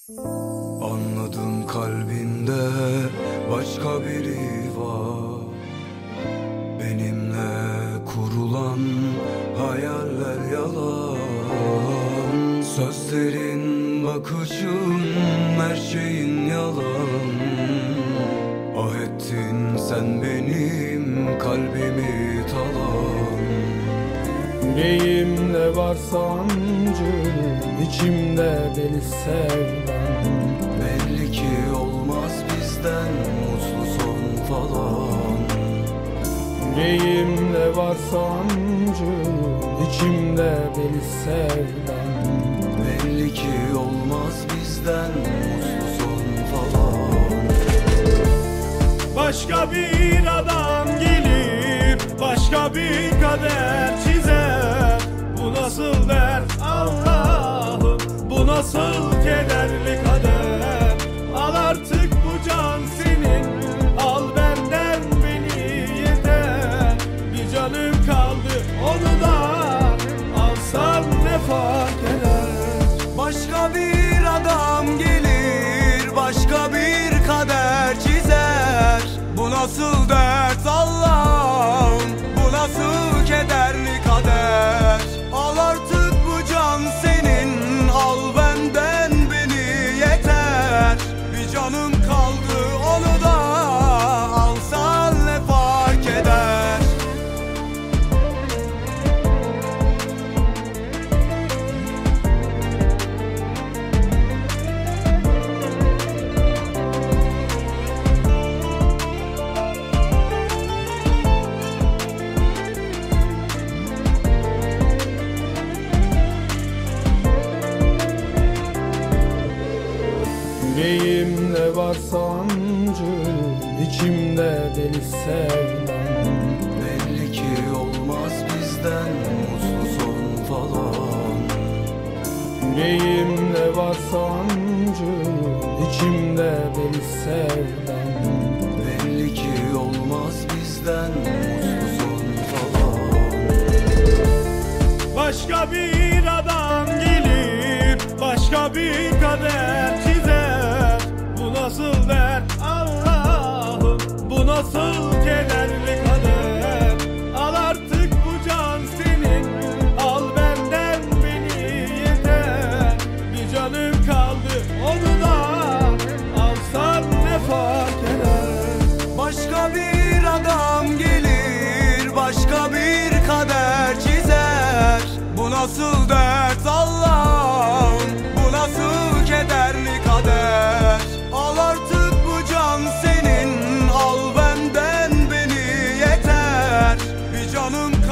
Anladım, kalbinde başka biri var. Benimle kurulan hayaller yalan. Sözlerin, bakışın, her şeyin yalan. Ah ettin sen benim kalbimi talan. Yüreğimde var sancı, içimde deli sevdan. Belli ki olmaz bizden mutlu son falan. Yüreğimde var sancı, içimde deli sevdan. Belli ki olmaz bizden mutlu son falan. Başka bir adam gelip başka bir kader çizer. Bu nasıl dert Allah'ım, bu nasıl kederli kader. Al artık bu can senin, al benden beni yeter. Bir canım kaldı, onu da alsan ne fark eder. Başka bir adam gelir, başka bir kader çizer. Bu nasıl dert Allah'ım, bu nasıl kederli kader. Al artık bu can senin, al benden beni yeter. Bir canım kaldı, onu da alsan ne fark eder. Yüreğimde var sancı, içimde deli sevdan. Belli ki olmaz bizden mutlu son falan. Yüreğimde var sancı, içimde deli sevdan. Belli ki olmaz bizden mutlu son falan. Başka bir adam gelip başka bir kader çizer. Bu nasıl dert Allah'ım, bu nasıl kederli kader. Al artık bu can senin, al benden beni yeter. Bir canım kaldı, onu da alsan ne fark eder. Başka bir adam gelir, başka bir kader çizer. Bu nasıl dert Allah'ım, bu nasıl kederli kader. Al artık bu can senin, al benden beni yeter. Bir canım